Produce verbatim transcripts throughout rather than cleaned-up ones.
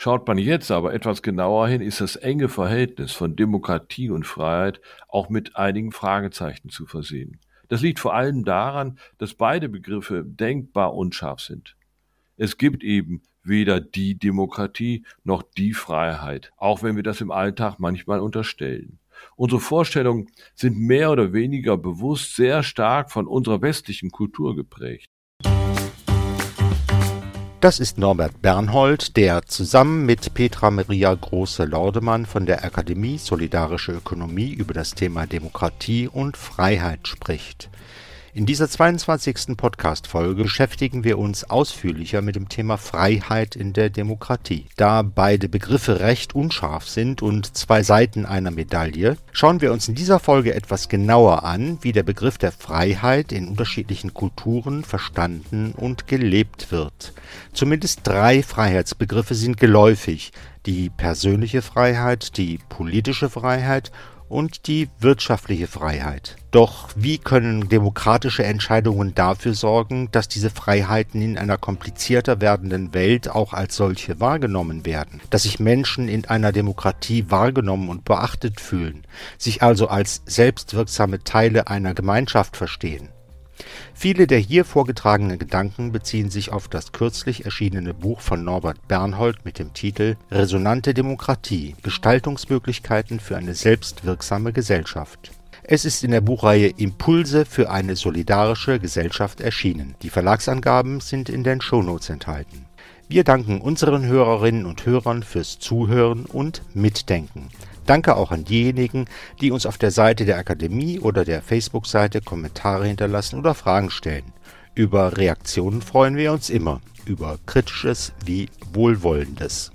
Schaut man jetzt aber etwas genauer hin, ist das enge Verhältnis von Demokratie und Freiheit auch mit einigen Fragezeichen zu versehen. Das liegt vor allem daran, dass beide Begriffe denkbar unscharf sind. Es gibt eben weder die Demokratie noch die Freiheit, auch wenn wir das im Alltag manchmal unterstellen. Unsere Vorstellungen sind mehr oder weniger bewusst sehr stark von unserer westlichen Kultur geprägt. Das ist Norbert Bernhold, der zusammen mit Petra Maria Große-Lordemann von der Akademie Solidarische Ökonomie über das Thema Demokratie und Freiheit spricht. In dieser zweiundzwanzigsten Podcast-Folge beschäftigen wir uns ausführlicher mit dem Thema Freiheit in der Demokratie. Da beide Begriffe recht unscharf sind und zwei Seiten einer Medaille, schauen wir uns in dieser Folge etwas genauer an, wie der Begriff der Freiheit in unterschiedlichen Kulturen verstanden und gelebt wird. Zumindest drei Freiheitsbegriffe sind geläufig: die persönliche Freiheit, die politische Freiheit und die wirtschaftliche Freiheit. Doch wie können demokratische Entscheidungen dafür sorgen, dass diese Freiheiten in einer komplizierter werdenden Welt auch als solche wahrgenommen werden? Dass sich Menschen in einer Demokratie wahrgenommen und beachtet fühlen, sich also als selbstwirksame Teile einer Gemeinschaft verstehen? Viele der hier vorgetragenen Gedanken beziehen sich auf das kürzlich erschienene Buch von Norbert Bernhold mit dem Titel »Resonante Demokratie – Gestaltungsmöglichkeiten für eine selbstwirksame Gesellschaft«. Es ist in der Buchreihe Impulse für eine solidarische Gesellschaft erschienen. Die Verlagsangaben sind in den Shownotes enthalten. Wir danken unseren Hörerinnen und Hörern fürs Zuhören und Mitdenken. Danke auch an diejenigen, die uns auf der Seite der Akademie oder der Facebook-Seite Kommentare hinterlassen oder Fragen stellen. Über Reaktionen freuen wir uns immer, über Kritisches wie Wohlwollendes.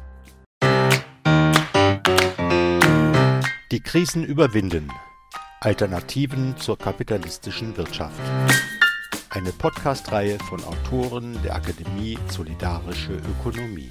Die Krisen überwinden. Alternativen zur kapitalistischen Wirtschaft. Eine Podcast-Reihe von Autoren der Akademie Solidarische Ökonomie.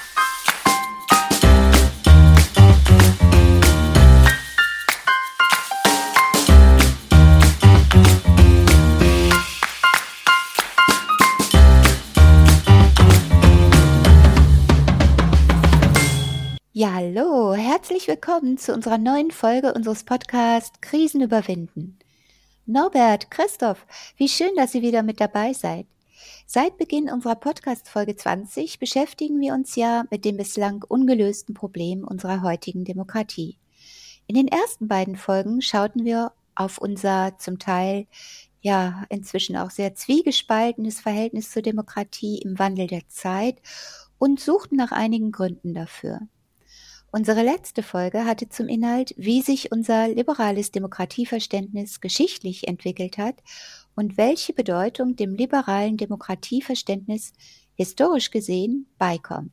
Ja, hallo, herzlich willkommen zu unserer neuen Folge unseres Podcasts Krisen überwinden. Norbert, Christoph, wie schön, dass ihr wieder mit dabei seid. Seit Beginn unserer Podcast-Folge zwanzig beschäftigen wir uns ja mit dem bislang ungelösten Problem unserer heutigen Demokratie. In den ersten beiden Folgen schauten wir auf unser zum Teil ja inzwischen auch sehr zwiegespaltenes Verhältnis zur Demokratie im Wandel der Zeit und suchten nach einigen Gründen dafür. Unsere letzte Folge hatte zum Inhalt, wie sich unser liberales Demokratieverständnis geschichtlich entwickelt hat und welche Bedeutung dem liberalen Demokratieverständnis historisch gesehen beikommt.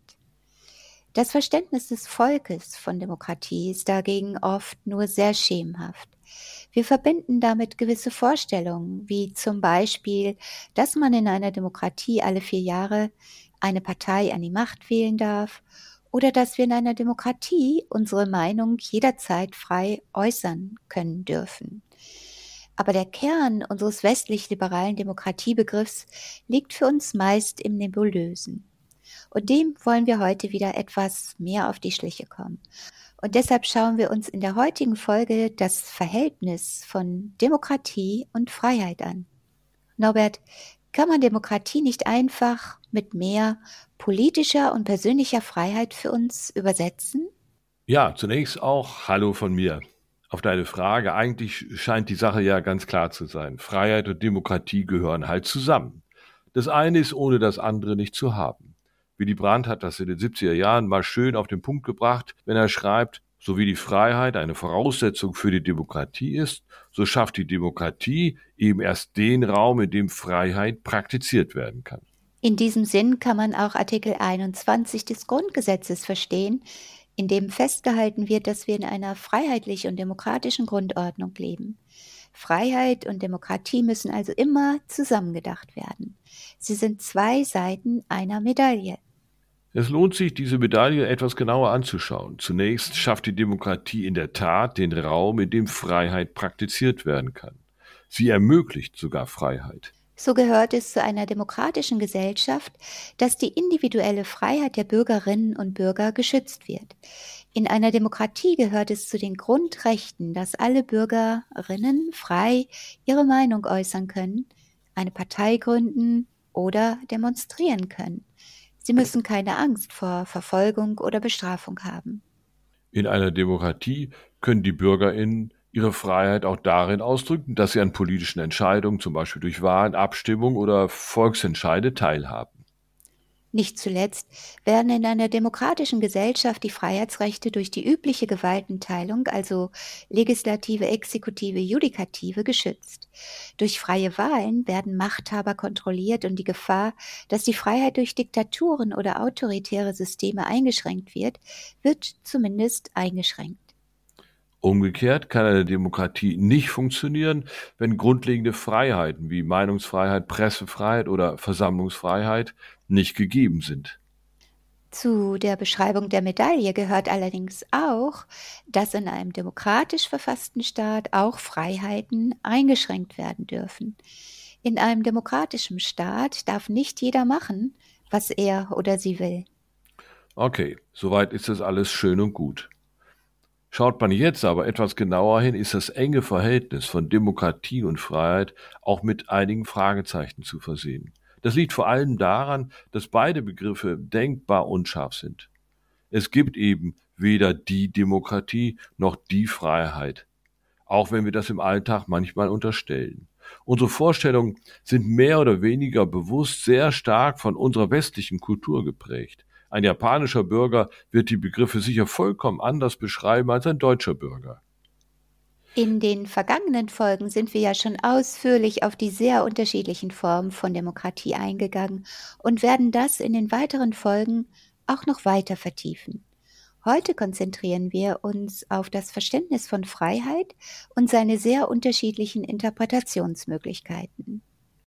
Das Verständnis des Volkes von Demokratie ist dagegen oft nur sehr schemenhaft. Wir verbinden damit gewisse Vorstellungen, wie zum Beispiel, dass man in einer Demokratie alle vier Jahre eine Partei an die Macht wählen darf, oder dass wir in einer Demokratie unsere Meinung jederzeit frei äußern können dürfen. Aber der Kern unseres westlich-liberalen Demokratiebegriffs liegt für uns meist im Nebulösen. Und dem wollen wir heute wieder etwas mehr auf die Schliche kommen. Und deshalb schauen wir uns in der heutigen Folge das Verhältnis von Demokratie und Freiheit an. Norbert, kann man Demokratie nicht einfach mit mehr politischer und persönlicher Freiheit für uns übersetzen? Ja, zunächst auch Hallo von mir. Auf deine Frage, eigentlich scheint die Sache ja ganz klar zu sein. Freiheit und Demokratie gehören halt zusammen. Das eine ist ohne das andere nicht zu haben. Willy Brandt hat das in den siebziger Jahren mal schön auf den Punkt gebracht, wenn er schreibt, so wie die Freiheit eine Voraussetzung für die Demokratie ist, so schafft die Demokratie eben erst den Raum, in dem Freiheit praktiziert werden kann. In diesem Sinn kann man auch Artikel einundzwanzig des Grundgesetzes verstehen, in dem festgehalten wird, dass wir in einer freiheitlichen und demokratischen Grundordnung leben. Freiheit und Demokratie müssen also immer zusammengedacht werden. Sie sind zwei Seiten einer Medaille. Es lohnt sich, diese Medaille etwas genauer anzuschauen. Zunächst schafft die Demokratie in der Tat den Raum, in dem Freiheit praktiziert werden kann. Sie ermöglicht sogar Freiheit. So gehört es zu einer demokratischen Gesellschaft, dass die individuelle Freiheit der Bürgerinnen und Bürger geschützt wird. In einer Demokratie gehört es zu den Grundrechten, dass alle Bürgerinnen frei ihre Meinung äußern können, eine Partei gründen oder demonstrieren können. Sie müssen keine Angst vor Verfolgung oder Bestrafung haben. In einer Demokratie können die BürgerInnen ihre Freiheit auch darin ausdrücken, dass sie an politischen Entscheidungen, zum Beispiel durch Wahlen, Abstimmungen oder Volksentscheide, teilhaben. Nicht zuletzt werden in einer demokratischen Gesellschaft die Freiheitsrechte durch die übliche Gewaltenteilung, also Legislative, Exekutive, Judikative, geschützt. Durch freie Wahlen werden Machthaber kontrolliert und die Gefahr, dass die Freiheit durch Diktaturen oder autoritäre Systeme eingeschränkt wird, wird zumindest eingeschränkt. Umgekehrt kann eine Demokratie nicht funktionieren, wenn grundlegende Freiheiten wie Meinungsfreiheit, Pressefreiheit oder Versammlungsfreiheit nicht gegeben sind. Zu der Beschreibung der Medaille gehört allerdings auch, dass in einem demokratisch verfassten Staat auch Freiheiten eingeschränkt werden dürfen. In einem demokratischen Staat darf nicht jeder machen, was er oder sie will. Okay, soweit ist das alles schön und gut. Schaut man jetzt aber etwas genauer hin, ist das enge Verhältnis von Demokratie und Freiheit auch mit einigen Fragezeichen zu versehen. Das liegt vor allem daran, dass beide Begriffe denkbar unscharf sind. Es gibt eben weder die Demokratie noch die Freiheit, auch wenn wir das im Alltag manchmal unterstellen. Unsere Vorstellungen sind mehr oder weniger bewusst sehr stark von unserer westlichen Kultur geprägt. Ein japanischer Bürger wird die Begriffe sicher vollkommen anders beschreiben als ein deutscher Bürger. In den vergangenen Folgen sind wir ja schon ausführlich auf die sehr unterschiedlichen Formen von Demokratie eingegangen und werden das in den weiteren Folgen auch noch weiter vertiefen. Heute konzentrieren wir uns auf das Verständnis von Freiheit und seine sehr unterschiedlichen Interpretationsmöglichkeiten.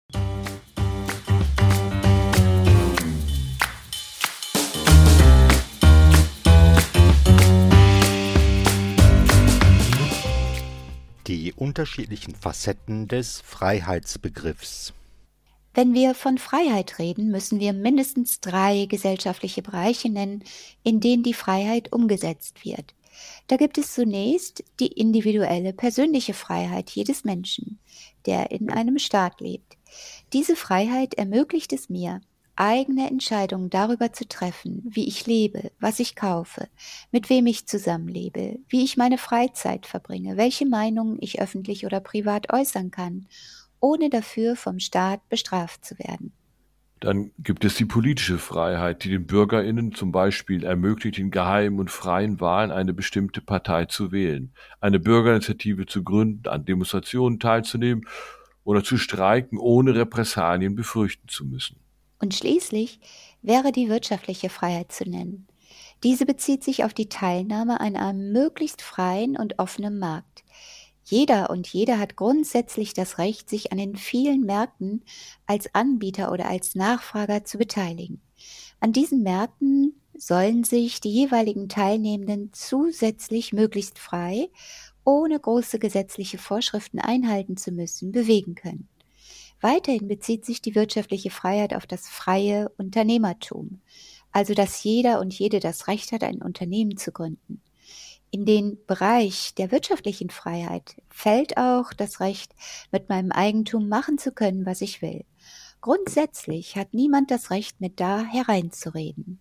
Die unterschiedlichen Facetten des Freiheitsbegriffs. Wenn wir von Freiheit reden, müssen wir mindestens drei gesellschaftliche Bereiche nennen, in denen die Freiheit umgesetzt wird. Da gibt es zunächst die individuelle, persönliche Freiheit jedes Menschen, der in einem Staat lebt. Diese Freiheit ermöglicht es mir, eigene Entscheidungen darüber zu treffen, wie ich lebe, was ich kaufe, mit wem ich zusammenlebe, wie ich meine Freizeit verbringe, welche Meinungen ich öffentlich oder privat äußern kann, ohne dafür vom Staat bestraft zu werden. Dann gibt es die politische Freiheit, die den BürgerInnen zum Beispiel ermöglicht, in geheimen und freien Wahlen eine bestimmte Partei zu wählen, eine Bürgerinitiative zu gründen, an Demonstrationen teilzunehmen oder zu streiken, ohne Repressalien befürchten zu müssen. Und schließlich wäre die wirtschaftliche Freiheit zu nennen. Diese bezieht sich auf die Teilnahme an einem möglichst freien und offenen Markt. Jeder und jede hat grundsätzlich das Recht, sich an den vielen Märkten als Anbieter oder als Nachfrager zu beteiligen. An diesen Märkten sollen sich die jeweiligen Teilnehmenden zusätzlich möglichst frei, ohne große gesetzliche Vorschriften einhalten zu müssen, bewegen können. Weiterhin bezieht sich die wirtschaftliche Freiheit auf das freie Unternehmertum, also dass jeder und jede das Recht hat, ein Unternehmen zu gründen. In den Bereich der wirtschaftlichen Freiheit fällt auch das Recht, mit meinem Eigentum machen zu können, was ich will. Grundsätzlich hat niemand das Recht, mit da hereinzureden.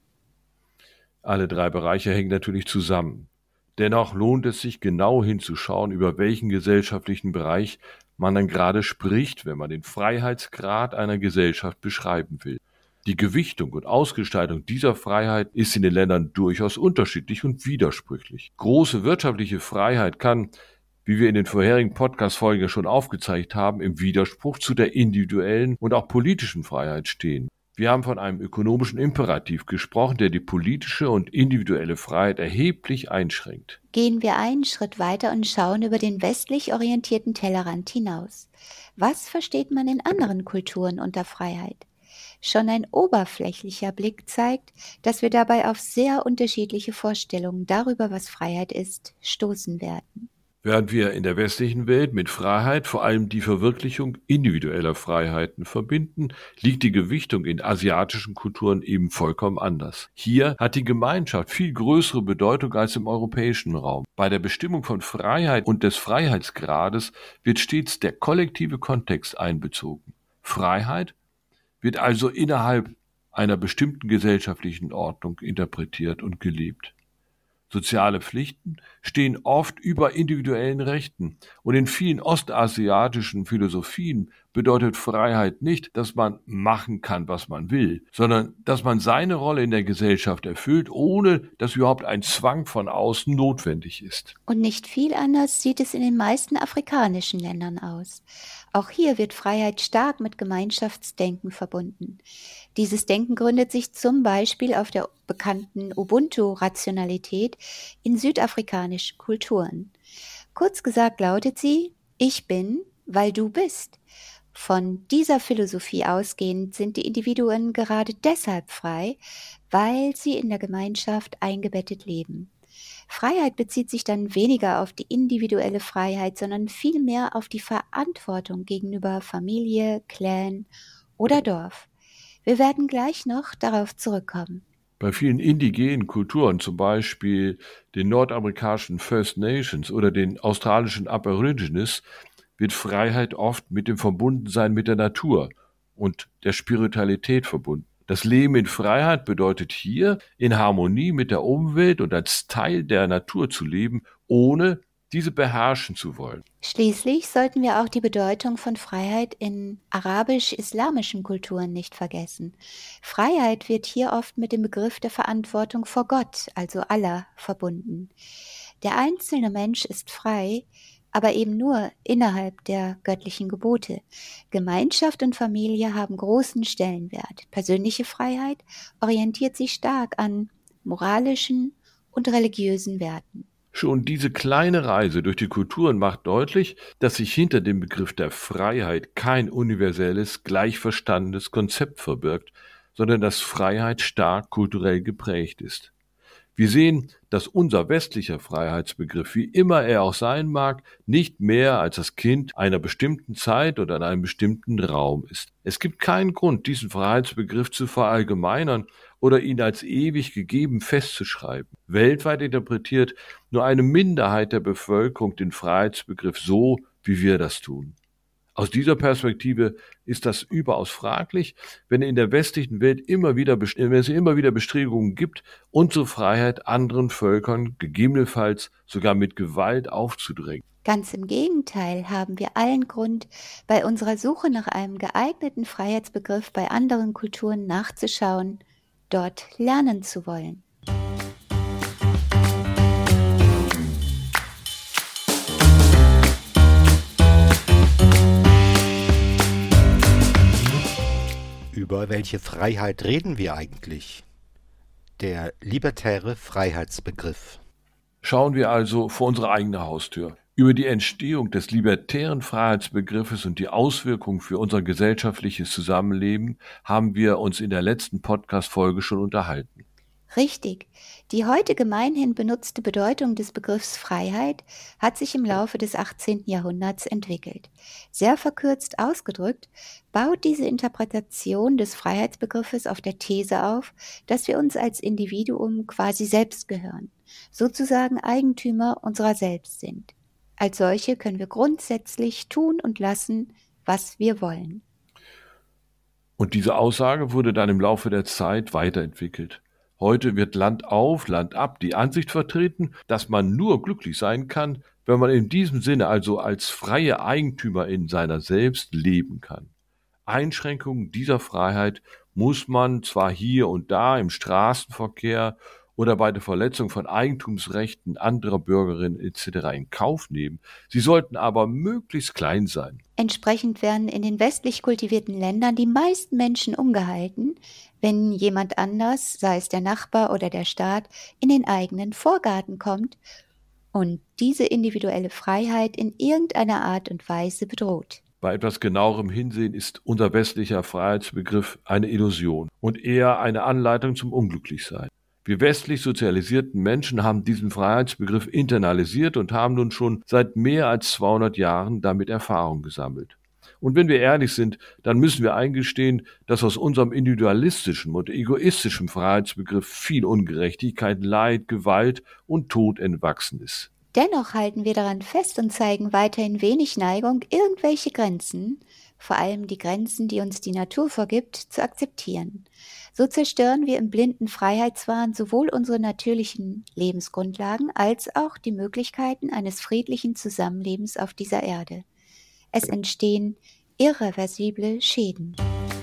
Alle drei Bereiche hängen natürlich zusammen. Dennoch lohnt es sich genau hinzuschauen, über welchen gesellschaftlichen Bereich man dann gerade spricht, wenn man den Freiheitsgrad einer Gesellschaft beschreiben will. Die Gewichtung und Ausgestaltung dieser Freiheit ist in den Ländern durchaus unterschiedlich und widersprüchlich. Große wirtschaftliche Freiheit kann, wie wir in den vorherigen Podcast-Folgen schon aufgezeigt haben, im Widerspruch zu der individuellen und auch politischen Freiheit stehen. Wir haben von einem ökonomischen Imperativ gesprochen, der die politische und individuelle Freiheit erheblich einschränkt. Gehen wir einen Schritt weiter und schauen über den westlich orientierten Tellerrand hinaus. Was versteht man in anderen Kulturen unter Freiheit? Schon ein oberflächlicher Blick zeigt, dass wir dabei auf sehr unterschiedliche Vorstellungen darüber, was Freiheit ist, stoßen werden. Während wir in der westlichen Welt mit Freiheit vor allem die Verwirklichung individueller Freiheiten verbinden, liegt die Gewichtung in asiatischen Kulturen eben vollkommen anders. Hier hat die Gemeinschaft viel größere Bedeutung als im europäischen Raum. Bei der Bestimmung von Freiheit und des Freiheitsgrades wird stets der kollektive Kontext einbezogen. Freiheit wird also innerhalb einer bestimmten gesellschaftlichen Ordnung interpretiert und gelebt. Soziale Pflichten stehen oft über individuellen Rechten, und in vielen ostasiatischen Philosophien bedeutet Freiheit nicht, dass man machen kann, was man will, sondern dass man seine Rolle in der Gesellschaft erfüllt, ohne dass überhaupt ein Zwang von außen notwendig ist. Und nicht viel anders sieht es in den meisten afrikanischen Ländern aus. Auch hier wird Freiheit stark mit Gemeinschaftsdenken verbunden. Dieses Denken gründet sich zum Beispiel auf der bekannten Ubuntu-Rationalität in südafrikanischen Kulturen. Kurz gesagt lautet sie: Ich bin, weil du bist. Von dieser Philosophie ausgehend sind die Individuen gerade deshalb frei, weil sie in der Gemeinschaft eingebettet leben. Freiheit bezieht sich dann weniger auf die individuelle Freiheit, sondern vielmehr auf die Verantwortung gegenüber Familie, Clan oder Dorf. Wir werden gleich noch darauf zurückkommen. Bei vielen indigenen Kulturen, zum Beispiel den nordamerikanischen First Nations oder den australischen Aborigines, wird Freiheit oft mit dem Verbundensein mit der Natur und der Spiritualität verbunden. Das Leben in Freiheit bedeutet hier, in Harmonie mit der Umwelt und als Teil der Natur zu leben, ohne diese beherrschen zu wollen. Schließlich sollten wir auch die Bedeutung von Freiheit in arabisch-islamischen Kulturen nicht vergessen. Freiheit wird hier oft mit dem Begriff der Verantwortung vor Gott, also Allah, verbunden. Der einzelne Mensch ist frei, aber eben nur innerhalb der göttlichen Gebote. Gemeinschaft und Familie haben großen Stellenwert. Persönliche Freiheit orientiert sich stark an moralischen und religiösen Werten. Schon diese kleine Reise durch die Kulturen macht deutlich, dass sich hinter dem Begriff der Freiheit kein universelles, gleich verstandenes Konzept verbirgt, sondern dass Freiheit stark kulturell geprägt ist. Wir sehen, dass unser westlicher Freiheitsbegriff, wie immer er auch sein mag, nicht mehr als das Kind einer bestimmten Zeit oder in einem bestimmten Raum ist. Es gibt keinen Grund, diesen Freiheitsbegriff zu verallgemeinern oder ihn als ewig gegeben festzuschreiben. Weltweit interpretiert nur eine Minderheit der Bevölkerung den Freiheitsbegriff so, wie wir das tun. Aus dieser Perspektive ist das überaus fraglich, wenn in der westlichen Welt immer wieder, wenn es immer wieder Bestrebungen gibt, unsere Freiheit anderen Völkern gegebenenfalls sogar mit Gewalt aufzudrängen. Ganz im Gegenteil haben wir allen Grund, bei unserer Suche nach einem geeigneten Freiheitsbegriff bei anderen Kulturen nachzuschauen, dort lernen zu wollen. Über welche Freiheit reden wir eigentlich? Der libertäre Freiheitsbegriff. Schauen wir also vor unsere eigene Haustür. Über die Entstehung des libertären Freiheitsbegriffes und die Auswirkungen für unser gesellschaftliches Zusammenleben haben wir uns in der letzten Podcast-Folge schon unterhalten. Richtig. Die heute gemeinhin benutzte Bedeutung des Begriffs Freiheit hat sich im Laufe des achtzehnten Jahrhunderts entwickelt. Sehr verkürzt ausgedrückt, baut diese Interpretation des Freiheitsbegriffes auf der These auf, dass wir uns als Individuum quasi selbst gehören, sozusagen Eigentümer unserer selbst sind. Als solche können wir grundsätzlich tun und lassen, was wir wollen. Und diese Aussage wurde dann im Laufe der Zeit weiterentwickelt. Heute wird Land auf, Land ab die Ansicht vertreten, dass man nur glücklich sein kann, wenn man in diesem Sinne also als freie Eigentümer in seiner selbst leben kann. Einschränkungen dieser Freiheit muss man zwar hier und da im Straßenverkehr oder bei der Verletzung von Eigentumsrechten anderer Bürgerinnen et cetera in Kauf nehmen. Sie sollten aber möglichst klein sein. Entsprechend werden in den westlich kultivierten Ländern die meisten Menschen umgehalten, wenn jemand anders, sei es der Nachbar oder der Staat, in den eigenen Vorgarten kommt und diese individuelle Freiheit in irgendeiner Art und Weise bedroht. Bei etwas genauerem Hinsehen ist unser westlicher Freiheitsbegriff eine Illusion und eher eine Anleitung zum Unglücklichsein. Wir westlich sozialisierten Menschen haben diesen Freiheitsbegriff internalisiert und haben nun schon seit mehr als zweihundert Jahren damit Erfahrung gesammelt. Und wenn wir ehrlich sind, dann müssen wir eingestehen, dass aus unserem individualistischen und egoistischen Freiheitsbegriff viel Ungerechtigkeit, Leid, Gewalt und Tod entwachsen ist. Dennoch halten wir daran fest und zeigen weiterhin wenig Neigung, irgendwelche Grenzen, vor allem die Grenzen, die uns die Natur vorgibt, zu akzeptieren. So zerstören wir im blinden Freiheitswahn sowohl unsere natürlichen Lebensgrundlagen als auch die Möglichkeiten eines friedlichen Zusammenlebens auf dieser Erde. Es entstehen irreversible Schäden.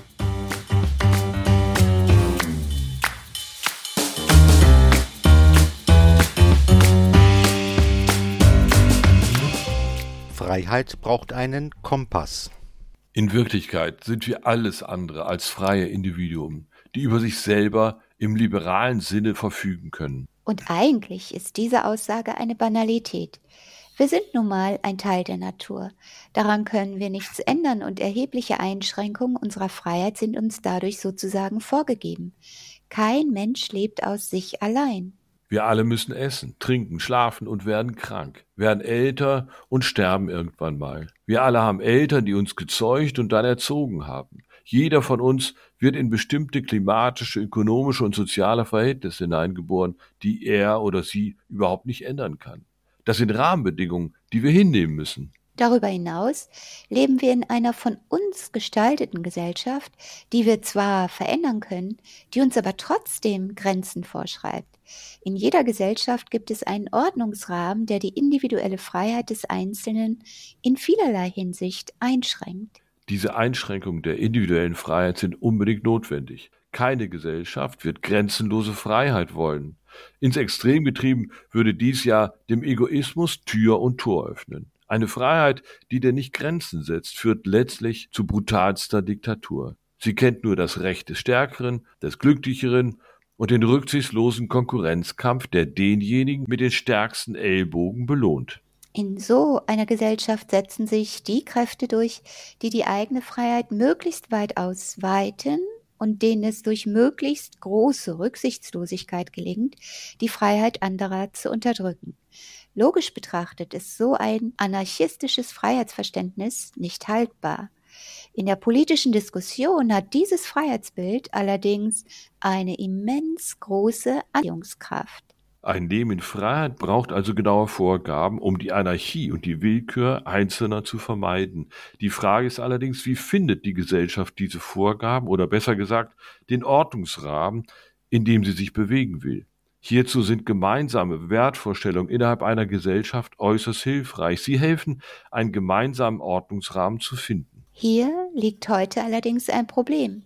Freiheit braucht einen Kompass. In Wirklichkeit sind wir alles andere als freie Individuen, die über sich selber im liberalen Sinne verfügen können. Und eigentlich ist diese Aussage eine Banalität. Wir sind nun mal ein Teil der Natur. Daran können wir nichts ändern und erhebliche Einschränkungen unserer Freiheit sind uns dadurch sozusagen vorgegeben. Kein Mensch lebt aus sich allein. Wir alle müssen essen, trinken, schlafen und werden krank, werden älter und sterben irgendwann mal. Wir alle haben Eltern, die uns gezeugt und dann erzogen haben. Jeder von uns wird in bestimmte klimatische, ökonomische und soziale Verhältnisse hineingeboren, die er oder sie überhaupt nicht ändern kann. Das sind Rahmenbedingungen, die wir hinnehmen müssen. Darüber hinaus leben wir in einer von uns gestalteten Gesellschaft, die wir zwar verändern können, die uns aber trotzdem Grenzen vorschreibt. In jeder Gesellschaft gibt es einen Ordnungsrahmen, der die individuelle Freiheit des Einzelnen in vielerlei Hinsicht einschränkt. Diese Einschränkungen der individuellen Freiheit sind unbedingt notwendig. Keine Gesellschaft wird grenzenlose Freiheit wollen. Ins Extrem getrieben würde dies ja dem Egoismus Tür und Tor öffnen. Eine Freiheit, die dir nicht Grenzen setzt, führt letztlich zu brutalster Diktatur. Sie kennt nur das Recht des Stärkeren, des Glücklicheren und den rücksichtslosen Konkurrenzkampf, der denjenigen mit den stärksten Ellbogen belohnt. In so einer Gesellschaft setzen sich die Kräfte durch, die die eigene Freiheit möglichst weit ausweiten und denen es durch möglichst große Rücksichtslosigkeit gelingt, die Freiheit anderer zu unterdrücken. Logisch betrachtet ist so ein anarchistisches Freiheitsverständnis nicht haltbar. In der politischen Diskussion hat dieses Freiheitsbild allerdings eine immens große Anziehungskraft. Ein Leben in Freiheit braucht also genaue Vorgaben, um die Anarchie und die Willkür Einzelner zu vermeiden. Die Frage ist allerdings, wie findet die Gesellschaft diese Vorgaben oder besser gesagt den Ordnungsrahmen, in dem sie sich bewegen will. Hierzu sind gemeinsame Wertvorstellungen innerhalb einer Gesellschaft äußerst hilfreich. Sie helfen, einen gemeinsamen Ordnungsrahmen zu finden. Hier liegt heute allerdings ein Problem.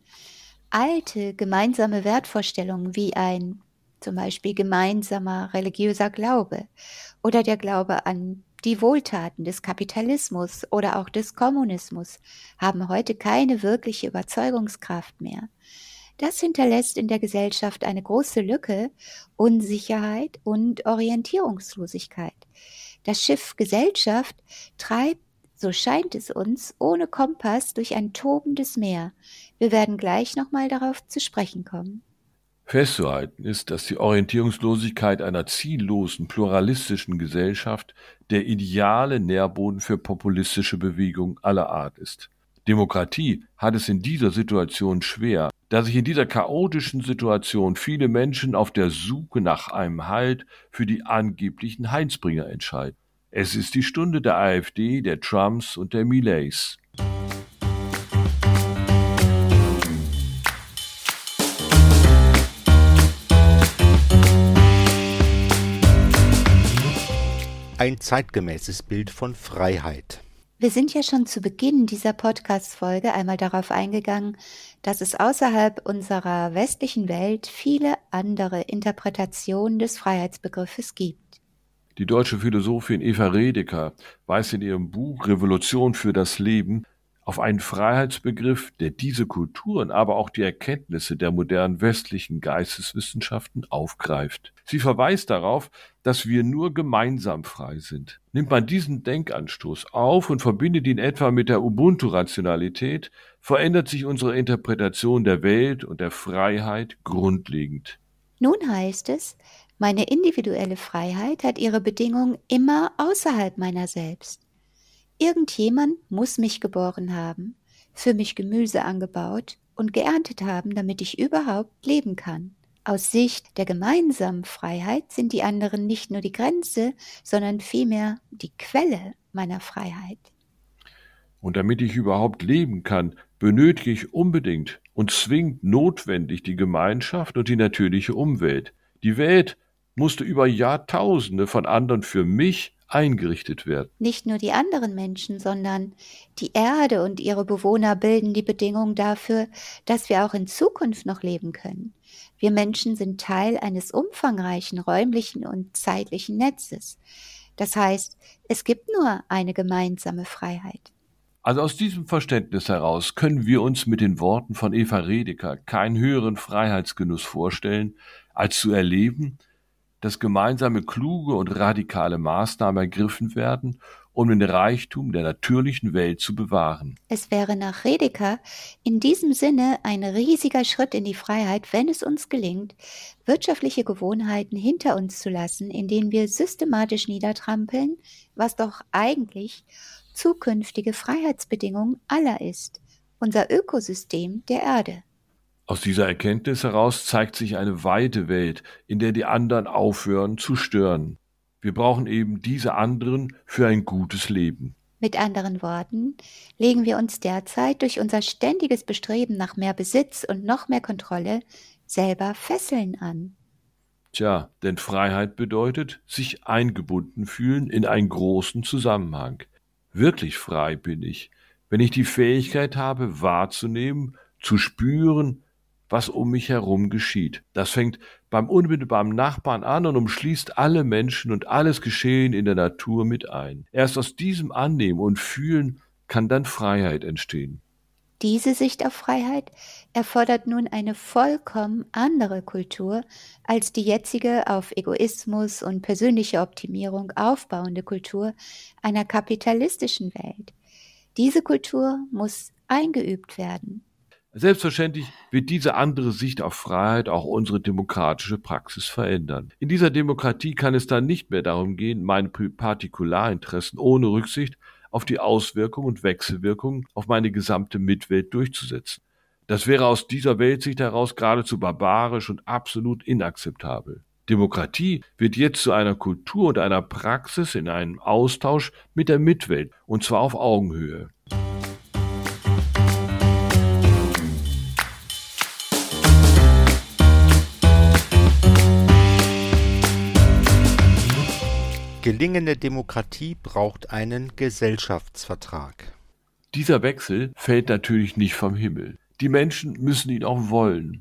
Alte gemeinsame Wertvorstellungen wie ein zum Beispiel gemeinsamer religiöser Glaube oder der Glaube an die Wohltaten des Kapitalismus oder auch des Kommunismus haben heute keine wirkliche Überzeugungskraft mehr. Das hinterlässt in der Gesellschaft eine große Lücke, Unsicherheit und Orientierungslosigkeit. Das Schiff Gesellschaft treibt, so scheint es uns, ohne Kompass durch ein tobendes Meer. Wir werden gleich nochmal darauf zu sprechen kommen. Festzuhalten ist, dass die Orientierungslosigkeit einer ziellosen, pluralistischen Gesellschaft der ideale Nährboden für populistische Bewegungen aller Art ist. Demokratie hat es in dieser Situation schwer, da sich in dieser chaotischen Situation viele Menschen auf der Suche nach einem Halt für die angeblichen Heilsbringer entscheiden. Es ist die Stunde der AfD, der Trumps und der Millets. Ein zeitgemäßes Bild von Freiheit. Wir sind ja schon zu Beginn dieser Podcast-Folge einmal darauf eingegangen, dass es außerhalb unserer westlichen Welt viele andere Interpretationen des Freiheitsbegriffes gibt. Die deutsche Philosophin Eva Redeker weist in ihrem Buch Revolution für das Leben auf einen Freiheitsbegriff, der diese Kulturen, aber auch die Erkenntnisse der modernen westlichen Geisteswissenschaften aufgreift. Sie verweist darauf, dass wir nur gemeinsam frei sind. Nimmt man diesen Denkanstoß auf und verbindet ihn etwa mit der Ubuntu-Rationalität, verändert sich unsere Interpretation der Welt und der Freiheit grundlegend. Nun heißt es, meine individuelle Freiheit hat ihre Bedingung immer außerhalb meiner selbst. Irgendjemand muss mich geboren haben, für mich Gemüse angebaut und geerntet haben, damit ich überhaupt leben kann. Aus Sicht der gemeinsamen Freiheit sind die anderen nicht nur die Grenze, sondern vielmehr die Quelle meiner Freiheit. Und damit ich überhaupt leben kann, benötige ich unbedingt und zwingend notwendig die Gemeinschaft und die natürliche Umwelt. Die Welt musste über Jahrtausende von anderen für mich eingerichtet werden. Nicht nur die anderen Menschen, sondern die Erde und ihre Bewohner bilden die Bedingung dafür, dass wir auch in Zukunft noch leben können. Wir Menschen sind Teil eines umfangreichen räumlichen und zeitlichen Netzes. Das heißt, es gibt nur eine gemeinsame Freiheit. Also aus diesem Verständnis heraus können wir uns mit den Worten von Eva Redeker keinen höheren Freiheitsgenuss vorstellen, als zu erleben, dass gemeinsame kluge und radikale Maßnahmen ergriffen werden, um den Reichtum der natürlichen Welt zu bewahren. Es wäre nach Redeker in diesem Sinne ein riesiger Schritt in die Freiheit, wenn es uns gelingt, wirtschaftliche Gewohnheiten hinter uns zu lassen, in denen wir systematisch niedertrampeln, was doch eigentlich zukünftige Freiheitsbedingung aller ist, unser Ökosystem der Erde. Aus dieser Erkenntnis heraus zeigt sich eine weite Welt, in der die anderen aufhören zu stören. Wir brauchen eben diese anderen für ein gutes Leben. Mit anderen Worten, legen wir uns derzeit durch unser ständiges Bestreben nach mehr Besitz und noch mehr Kontrolle selber Fesseln an. Tja, denn Freiheit bedeutet, sich eingebunden fühlen in einen großen Zusammenhang. Wirklich frei bin ich, wenn ich die Fähigkeit habe, wahrzunehmen, zu spüren, was um mich herum geschieht. Das fängt beim unmittelbaren Nachbarn an und umschließt alle Menschen und alles Geschehen in der Natur mit ein. Erst aus diesem Annehmen und Fühlen kann dann Freiheit entstehen. Diese Sicht auf Freiheit erfordert nun eine vollkommen andere Kultur als die jetzige auf Egoismus und persönliche Optimierung aufbauende Kultur einer kapitalistischen Welt. Diese Kultur muss eingeübt werden. Selbstverständlich wird diese andere Sicht auf Freiheit auch unsere demokratische Praxis verändern. In dieser Demokratie kann es dann nicht mehr darum gehen, meine Partikularinteressen ohne Rücksicht auf die Auswirkungen und Wechselwirkungen auf meine gesamte Mitwelt durchzusetzen. Das wäre aus dieser Weltsicht heraus geradezu barbarisch und absolut inakzeptabel. Demokratie wird jetzt zu einer Kultur und einer Praxis in einem Austausch mit der Mitwelt, und zwar auf Augenhöhe. Gelingende Demokratie braucht einen Gesellschaftsvertrag. Dieser Wechsel fällt natürlich nicht vom Himmel. Die Menschen müssen ihn auch wollen.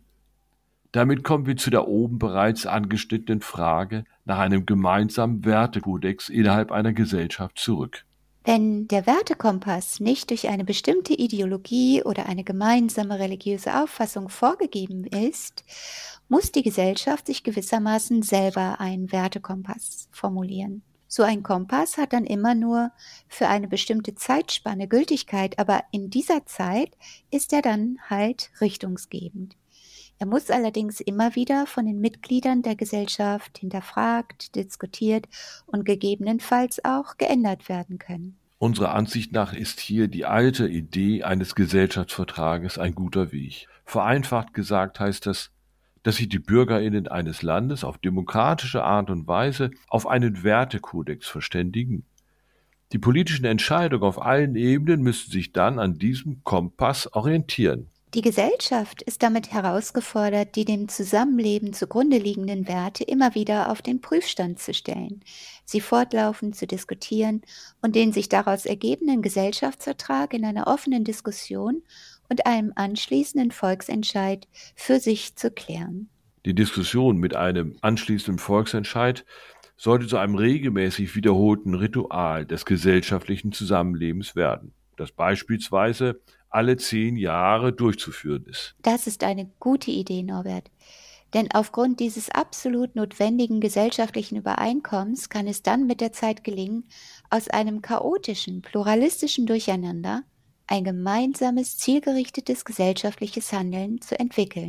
Damit kommen wir zu der oben bereits angeschnittenen Frage nach einem gemeinsamen Wertekodex innerhalb einer Gesellschaft zurück. Wenn der Wertekompass nicht durch eine bestimmte Ideologie oder eine gemeinsame religiöse Auffassung vorgegeben ist, muss die Gesellschaft sich gewissermaßen selber einen Wertekompass formulieren. So ein Kompass hat dann immer nur für eine bestimmte Zeitspanne Gültigkeit, aber in dieser Zeit ist er dann halt richtungsgebend. Er muss allerdings immer wieder von den Mitgliedern der Gesellschaft hinterfragt, diskutiert und gegebenenfalls auch geändert werden können. Unserer Ansicht nach ist hier die alte Idee eines Gesellschaftsvertrages ein guter Weg. Vereinfacht gesagt heißt das, dass sich die BürgerInnen eines Landes auf demokratische Art und Weise auf einen Wertekodex verständigen. Die politischen Entscheidungen auf allen Ebenen müssen sich dann an diesem Kompass orientieren. Die Gesellschaft ist damit herausgefordert, die dem Zusammenleben zugrunde liegenden Werte immer wieder auf den Prüfstand zu stellen, sie fortlaufend zu diskutieren und den sich daraus ergebenden Gesellschaftsvertrag in einer offenen Diskussion und einem anschließenden Volksentscheid für sich zu klären. Die Diskussion mit einem anschließenden Volksentscheid sollte zu einem regelmäßig wiederholten Ritual des gesellschaftlichen Zusammenlebens werden, das beispielsweise alle zehn Jahre durchzuführen ist. Das ist eine gute Idee, Norbert. Denn aufgrund dieses absolut notwendigen gesellschaftlichen Übereinkommens kann es dann mit der Zeit gelingen, aus einem chaotischen, pluralistischen Durcheinander ein gemeinsames, zielgerichtetes gesellschaftliches Handeln zu entwickeln.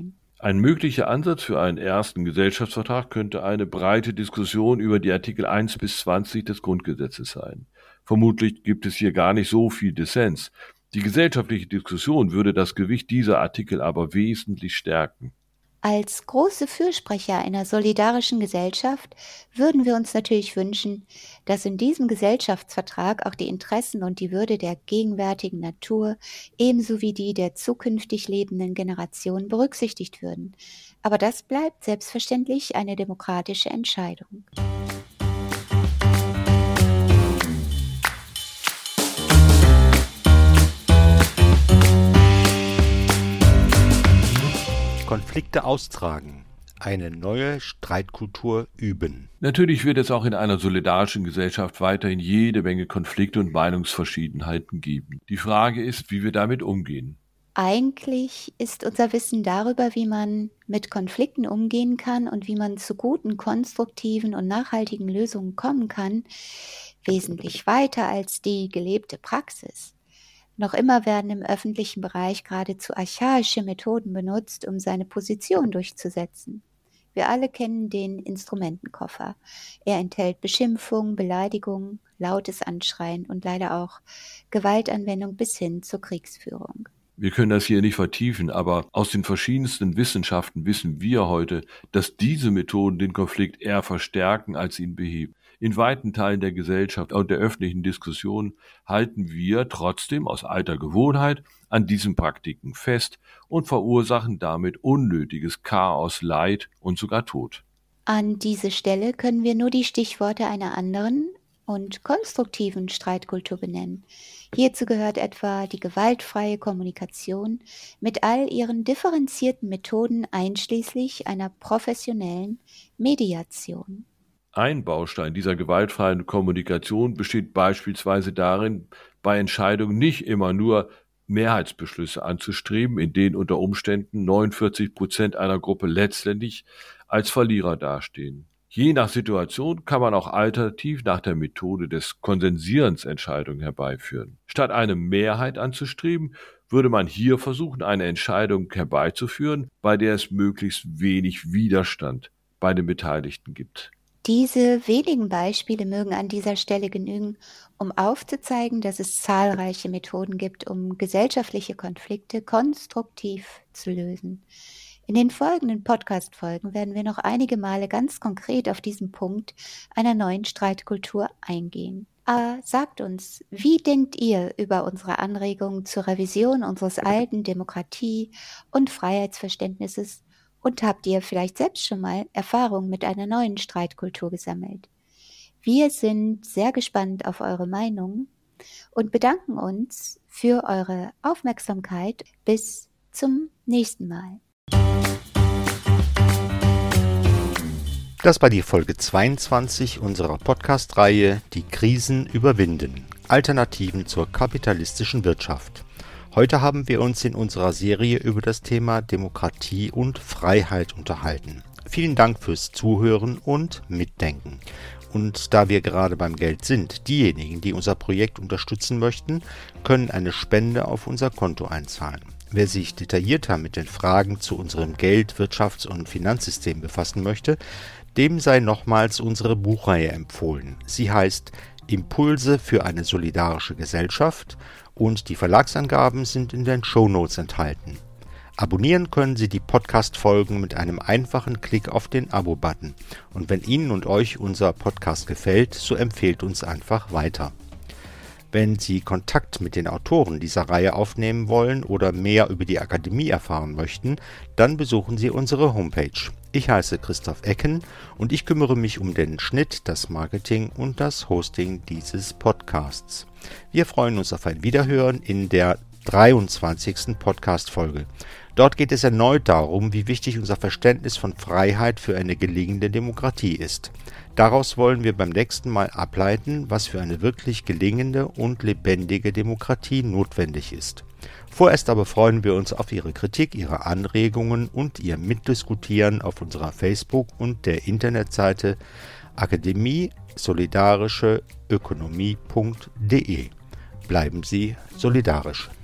Ein möglicher Ansatz für einen ersten Gesellschaftsvertrag könnte eine breite Diskussion über die Artikel eins bis zwanzig des Grundgesetzes sein. Vermutlich gibt es hier gar nicht so viel Dissens. Die gesellschaftliche Diskussion würde das Gewicht dieser Artikel aber wesentlich stärken. Als große Fürsprecher einer solidarischen Gesellschaft würden wir uns natürlich wünschen, dass in diesem Gesellschaftsvertrag auch die Interessen und die Würde der gegenwärtigen Natur ebenso wie die der zukünftig lebenden Generationen berücksichtigt würden. Aber das bleibt selbstverständlich eine demokratische Entscheidung. Konflikte austragen, eine neue Streitkultur üben. Natürlich wird es auch in einer solidarischen Gesellschaft weiterhin jede Menge Konflikte und Meinungsverschiedenheiten geben. Die Frage ist, wie wir damit umgehen. Eigentlich ist unser Wissen darüber, wie man mit Konflikten umgehen kann und wie man zu guten, konstruktiven und nachhaltigen Lösungen kommen kann, wesentlich weiter als die gelebte Praxis. Noch immer werden im öffentlichen Bereich geradezu archaische Methoden benutzt, um seine Position durchzusetzen. Wir alle kennen den Instrumentenkoffer. Er enthält Beschimpfung, Beleidigung, lautes Anschreien und leider auch Gewaltanwendung bis hin zur Kriegsführung. Wir können das hier nicht vertiefen, aber aus den verschiedensten Wissenschaften wissen wir heute, dass diese Methoden den Konflikt eher verstärken, als ihn beheben. In weiten Teilen der Gesellschaft und der öffentlichen Diskussion halten wir trotzdem aus alter Gewohnheit an diesen Praktiken fest und verursachen damit unnötiges Chaos, Leid und sogar Tod. An diese Stelle können wir nur die Stichworte einer anderen und konstruktiven Streitkultur benennen. Hierzu gehört etwa die gewaltfreie Kommunikation mit all ihren differenzierten Methoden einschließlich einer professionellen Mediation. Ein Baustein dieser gewaltfreien Kommunikation besteht beispielsweise darin, bei Entscheidungen nicht immer nur Mehrheitsbeschlüsse anzustreben, in denen unter Umständen neunundvierzig Prozent einer Gruppe letztendlich als Verlierer dastehen. Je nach Situation kann man auch alternativ nach der Methode des Konsensierens Entscheidungen herbeiführen. Statt eine Mehrheit anzustreben, würde man hier versuchen, eine Entscheidung herbeizuführen, bei der es möglichst wenig Widerstand bei den Beteiligten gibt. Diese wenigen Beispiele mögen an dieser Stelle genügen, um aufzuzeigen, dass es zahlreiche Methoden gibt, um gesellschaftliche Konflikte konstruktiv zu lösen. In den folgenden Podcast-Folgen werden wir noch einige Male ganz konkret auf diesen Punkt einer neuen Streitkultur eingehen. Aber sagt uns, wie denkt ihr über unsere Anregungen zur Revision unseres alten Demokratie- und Freiheitsverständnisses? Und habt ihr vielleicht selbst schon mal Erfahrungen mit einer neuen Streitkultur gesammelt? Wir sind sehr gespannt auf eure Meinung und bedanken uns für eure Aufmerksamkeit. Bis zum nächsten Mal. Das war die Folge zweiundzwanzig unserer Podcast-Reihe Die Krisen überwinden. Alternativen zur kapitalistischen Wirtschaft. Heute haben wir uns in unserer Serie über das Thema Demokratie und Freiheit unterhalten. Vielen Dank fürs Zuhören und Mitdenken. Und da wir gerade beim Geld sind, diejenigen, die unser Projekt unterstützen möchten, können eine Spende auf unser Konto einzahlen. Wer sich detaillierter mit den Fragen zu unserem Geld-, Wirtschafts- und Finanzsystem befassen möchte, dem sei nochmals unsere Buchreihe empfohlen. Sie heißt Impulse für eine solidarische Gesellschaft und die Verlagsangaben sind in den Shownotes enthalten. Abonnieren können Sie die Podcast-Folgen mit einem einfachen Klick auf den Abo-Button. Und wenn Ihnen und euch unser Podcast gefällt, so empfehlt uns einfach weiter. Wenn Sie Kontakt mit den Autoren dieser Reihe aufnehmen wollen oder mehr über die Akademie erfahren möchten, dann besuchen Sie unsere Homepage. Ich heiße Christoph Ecken und ich kümmere mich um den Schnitt, das Marketing und das Hosting dieses Podcasts. Wir freuen uns auf ein Wiederhören in der dreiundzwanzigsten Podcast-Folge. Dort geht es erneut darum, wie wichtig unser Verständnis von Freiheit für eine gelingende Demokratie ist. Daraus wollen wir beim nächsten Mal ableiten, was für eine wirklich gelingende und lebendige Demokratie notwendig ist. Vorerst aber freuen wir uns auf Ihre Kritik, Ihre Anregungen und Ihr Mitdiskutieren auf unserer Facebook- und der Internetseite akademie solidarische ökonomie punkt de. Bleiben Sie solidarisch.